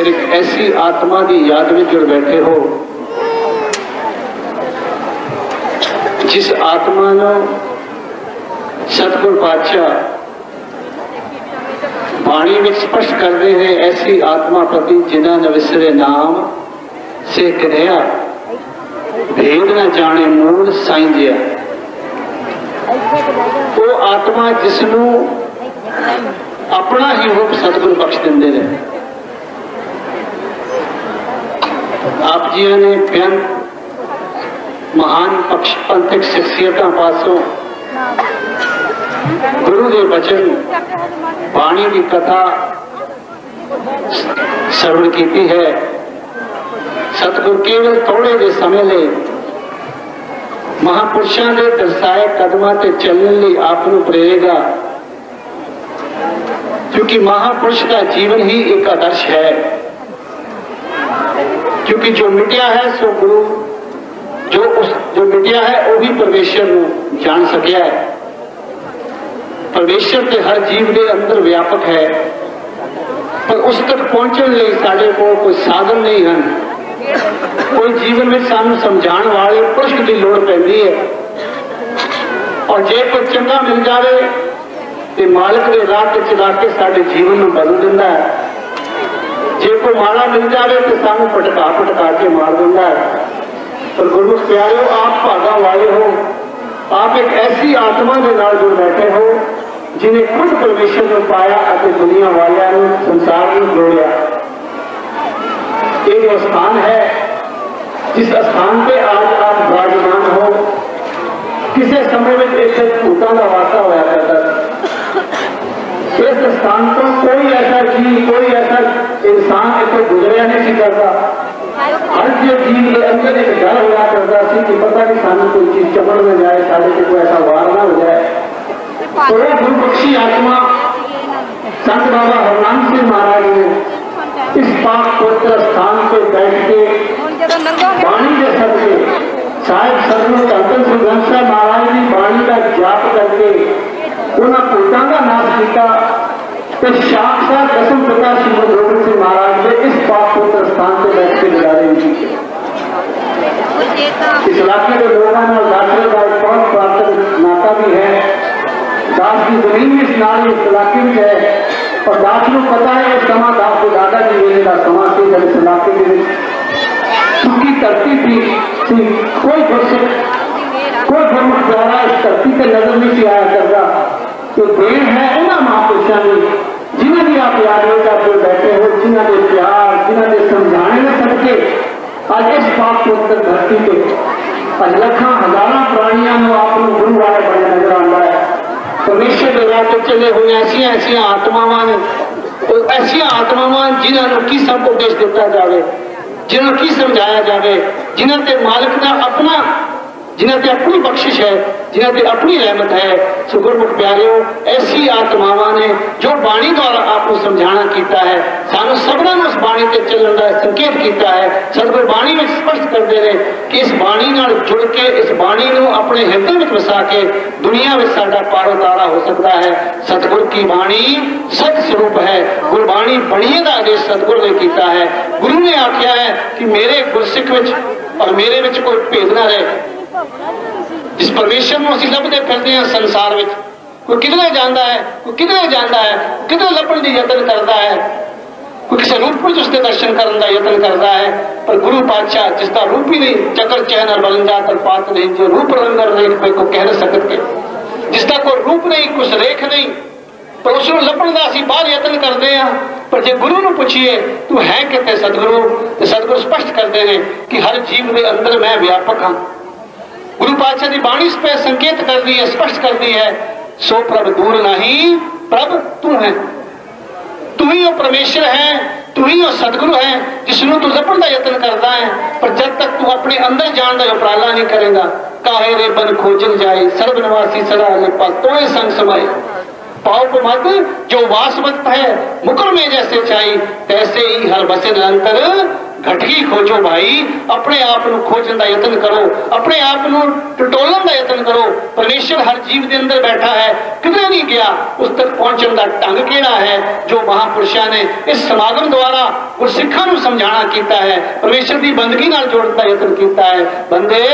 फिर एक ऐसी आत्मा की याद में जुड़ बैठे हो जिस आत्मा ने सतगुरु पातशाह बाणी में स्पष्ट करते हैं, ऐसी आत्मा प्रति जिन्हें न विसरे नाम से कन्हैया भेद न जाने मूल साइंजिया। वो आत्मा जिसनों अपना ही रूप सतगुरु बख्श देंगे रहे। आप जी ने बेअंत महान पंथिक शख्सियतों पासों गुरु के वचन बाणी की कथा श्रवण की है। सतगुरु केवल थोड़े जे समय ले महापुरुषों के दर्शाए कदमां ते चलने लिए आपको प्रेरेगा, क्योंकि महापुरुष का जीवन ही एक आदर्श है। क्योंकि जो मिटिया है सो गुरु, जो मिटिया है वो ही परमेश्वर को जान सकिया है। परमेश्वर के हर जीव के अंदर व्यापक है, पर उस तक पहुंचने लिए साढ़े को कोई साधन नहीं है। कोई जीवन में सानू समझाने वाले पुरुष की लोड़ पैंदी है। और जे कोई चंगा मिल जाए तो मालिक के राह चला के साढ़े जीवन में बदल दिंदा है। जे कोई माड़ा मिल जाए तो सानू पटका पटका के मार दिंदा है। पर गुरमुख प्यारे, आप भागा वाले हो, आप एक ऐसी आत्मा के नाल जुड़ बैठे हो जिन्हें खुद परमेश्वर को पाया और दुनिया वालों संसार में जोड़िया। एक स्थान है जिस स्थान पे आज आप विराजमान हो। किसी समय में एक भूतों का वासा होया करता। इस स्थान पर कोई ऐसा जीव, कोई ऐसा इंसान इतने गुजरिया नहीं करता। हर जीव के अंदर एक डर होया करता कि पता नहीं सानू कोई चीज चमड़ में जाए, साढ़े से कोई ऐसा वार ना हो जाए। तो वो गुरुबख्शी आत्मा संत बाबा हरनाम सिंह महाराज ने इस पाक पवित्र स्थान पर बैठ के वाणी के सदके साहिब सतगुरु धन श्री ग्रंथ साहिब महाराज की वाणी का जाप करके उन्होंने भूतों का नाश किया। तो साक्षात दसम पिता श्री गुरु गोबिंद सिंह महाराज ने इस पाक पवित्र स्थान पर बैठ के गुजारे की। इस इलाके के लोगों ने दाखिले का एक बहुत प्राप्त नाता भी है। दास की जमीन इस नाली इस इलाके में है और दास को पता है इस समा दास को दादा जी मेरे का समा से जब इस इलाके में सुखी धरती थी, कोई गुरसिख कोई गुरमुख द्वारा इस धरती पर नजर नहीं से आया करता। तो देन है उन्होंने महापुरुषों ने जिन्हें भी आप याद जो बैठे हो, जिन्हों के प्यार, जिन्हों के समझाने में सदके आज इस पाक पवित्र धरती पे लखा हजारों प्राणियों को आप गुरु वाले बने नजर आता है। परमेश्वर के राह पर चले हुए ऐसिया ऐसिया आत्मावां ने, ऐसिया आत्मावां जिन्होंने की सब उपदेश दिता जाए, जिन्होंने की समझाया जाए, जिन्होंने मालिक का अपना, जिन्होंने अपनी बख्शिश है, जिन्होंने अपनी रहमत है। सो गुरमुख प्यारियों, ऐसी आत्मावां ने जो बाणी द्वारा आपको समझाना किया है, सानू सबना उस बाणी से चलने का संकेत किया है। सतगुरु बाणी में स्पष्ट करते हैं कि इस बाणी नाल जुड़ के, इस बाणी को अपने हृदय में वसा के दुनिया में साडा पारो तारा हो सकता है। सतगुरु की बाणी सत स्वरूप है। गुरबाणी बणीए का आदेश सतगुरु ने किया है। गुरु ने आख्या है कि मेरे गुरसिख विच और मेरे विच कोई भेद ना रहे। जिस परमेश्वर को असं लभते फिरते हैं संसार में, कोई किधरे जाता है, कोई किधरे जाता है, किधरे लभण की यत्न करता है, कोई किसी रूप में उसके दर्शन करने का यत्न करता है। पर गुरु पातशाह जिसका रूप ही नहीं, चक्कर चैन बलन जाकर पात नहीं, जो रूप रंगर रेख पे को कह सकते, जिसका कोई रूप नहीं, कुछ रेख नहीं, पर उसको लभण का असं बाहर यत्न करते हैं। पर जो गुरु को पूछिए तू है कितने सतगुरु, तो सतगुरु स्पष्ट करते हैं कि हर जीव के अंदर मैं व्यापक हाँ। गुरु पातशाह की बाणी इस पे संकेत कर दी है, स्पष्ट कर दी है। सो प्रभ दूर नहीं, प्रभ तू है, तू ही वो परमेश्वर है, तू ही वो सतगुरु है जिसनों तू लभण का यत्न करता है। पर जब तक तू अपने अंदर जान का उपराला नहीं करेगा, काहे रे बन खोजन जाए, सर्वनिवासी सदा लेपा तोय संग समाए। पाओ को मत जो वासवत है मुकुर में जैसे चाई, तैसे ही हर बसे निरंतर घटकी खोजो भाई, अपने आप को खोजन का यत्न करो, अपने आप को टटोलन का यत्न करो। परमेश्वर हर जीव के अंदर बैठा है, किधरे नहीं गया, उस तक पहुंचने का ढंग केड़ा है जो महापुरुषों ने इस समागम द्वारा गुरसिखां नूं समझाना कीता है, परमेश्वर की बंदगी नाल जोड़न का यत्न कीता है। बंदे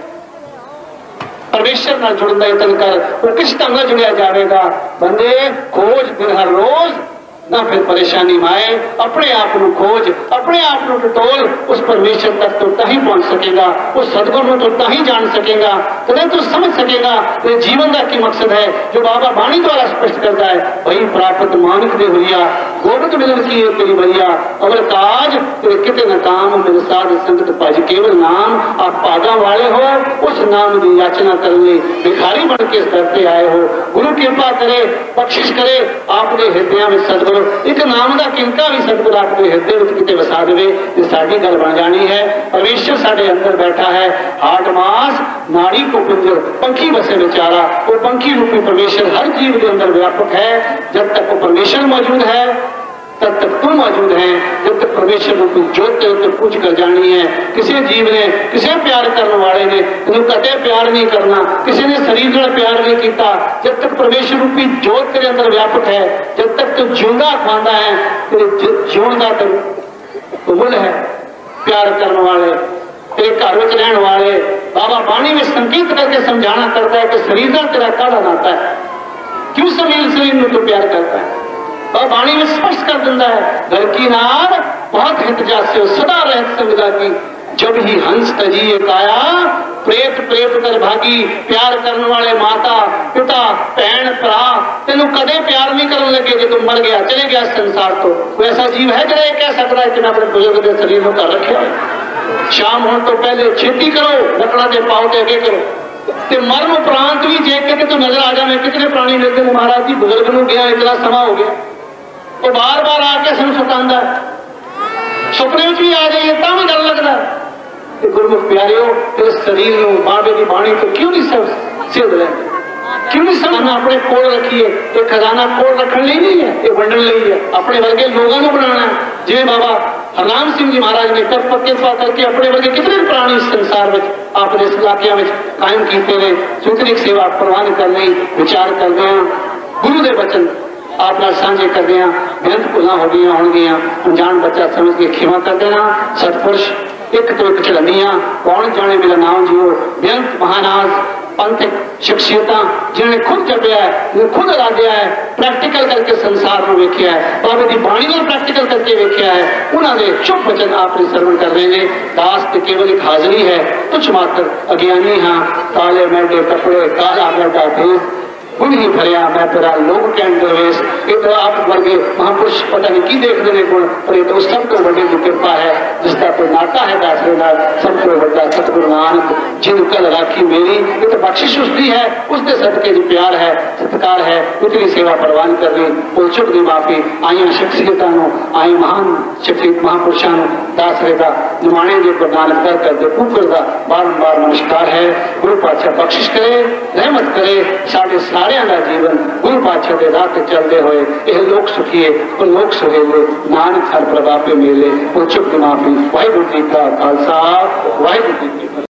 परमेश्वर नाल जुड़न का यत्न कर, वो किस ढंग नाल जुड़िया जाएगा। बंदे खोज फिर हर रोज, ना फिर परेशानी में आए, अपने आप को खोज, अपने आप को टटोल, उस परमेश्वर तक तो तहीं पहुंच सकेगा, उस सदगुरु तो तहीं जान सकेगा, तभी तो समझ सकेगा ये जीवन का की मकसद है जो बाबा बाणी द्वारा स्पष्ट करता है। वही प्राप्त मानिक दे हुरिया, गोबिंद मिलन की है तेरी भैया, अवल काज तेरे किते न काम, मेरे साध संगत भज केवल नाम। आप पागा वाले हो, उस नाम की याचना करने भिखारी बन के दर पे आए हो। गुरु कृपा करे, बख्शिश करे, आपके हृदय में सदगुरु एक नाम का किंका भी सतगुरु आपके हृदय में किते वसा देवे, ये साडी गल बन जानी है। परमेश्वर साडे अंदर बैठा है, हार्ट मास नाड़ी को पिंजर पंखी बसे बेचारा, वो पंखी रूपी परमेश्वर हर जीव के अंदर व्यापक है। जब तक वो परमेश्वर मौजूद है तब तक तुम मौजूद है। जब तक परमेश्वर रूपी ज्योत तक पूछ कर जानी है। किसी जीव ने, किसी प्यार करने वाले ने तुम कदे प्यार नहीं करना, किसी ने शरीर नाल प्यार नहीं किया। जब तक परमेश्वर रूपी ज्योत तेरे अंदर व्यापक है, जब तक तू जिंदा खांदा है, तेरे जीवन का तो मुल है। प्यार करने वाले, तेरे घर में रहने वाले, बाबा बाणी में संकेत करके समझाना करता है कि शरीर का तेरा काला नाता है, क्यों शरीर में तो प्यार करता है। और बाणी में स्पष्ट कर दिता है, घर की नार बहुत हित जास्यो सदा रहत संगदा की, जब ही हंस तजिए काया प्रेत प्रेत कर भागी। प्यार करने वाले माता पिता भैन भरा तेन कदे प्यार नहीं करने लगे जो तुम मर गया चले गया संसार तो। कोई ऐसा जीव है जो कह सकता है कि मैं अपने बुजुर्ग के शरीर में कर रखे। शाम होने तो पहले छेती करो, लकड़ा के पाओ के अगे करो, ते मरण उपरांत भी जे के तू नजर आ जाए। कितने प्राणी मिलते हैं महाराज जी, बुजुर्ग को गया इतना समा हो गया, वो बार बार आके सानू सतांदा, सुपने में भी आ जाइए तो भी डर लगता। गुरमुख प्यारियो, इस शरीर को बाबे की बाणी तो क्यों नहीं सिद्ध लेंगे, क्यों नहीं समझना अपने कोल रखिए। ये खजाना कोल रखने लिए नहीं है, ये वंडन लिए है, अपने वर्गे लोगों को बनाना है। जिवें बाबा हरनाम सिंह जी महाराज ने कर पक्के पा करके अपने वर्गे कितने प्राणी इस संसार में आपने इस इलाके में कायम किए ने सुतरिक सेवा प्रवान करने विचार करते हैं। गुरु के वचन आप साझे कर दिया, बेहद भुला हो गई होंगियां, अनजान बच्चा समझ के खिमा कर देना। सतपुरुष एक तो एक चलनिया, कौन जाने मेरा नाम जियो, बेहद महानाज पंथिक शख्सियता जिन्हें खुद जपिया है, जिन्हें खुद अराधिया है, प्रैक्टिकल करके संसार में वेख्या है, बाबे की बाणी में प्रैक्टिकल करके वेख्या है। उन्होंने चुप वचन आपने श्रवण कर रहे हैं। दास तो केवल एक हाजरी है, तुझ मात्र अज्ञानी हाँ, काले मैडे कपड़े काला मैडा भेस, गुण ही भरिया मैं तेरा लोग कैन दरवेश। ये तो आप वर्गे महापुरुष पता नहीं की देखते हैं गुण, पर ये तो सब तो बड़ी की कृपा है जिसका कोई नाता है दासरे नाल, सबको बड़ा सतगुरु नानक जिन कल राखी मेरी। ये तो बख्शिश उसकी है, उसके सदके जो प्यार है सत्कार है, उतनी सेवा प्रवान करनी वो चुप दी माफी। आईया शख्सियतों आई महान शख्सियत महापुरुषों दासरे का निमाणे जो गुरु नानक दर करते ऊपर का बारंबार नमस्कार है। गुरु पातशाह बख्शिश करे, रहमत करे, साढ़े सारियां का जीवन गुरु पातशाह के राह पे चलते हुए यह लोक सुखिए और लोक सुहेले नानक हर प्रभा पे मेले और चुप दी माफी। वाहिगुरू जी का खालसा, वाहिगुरू जी की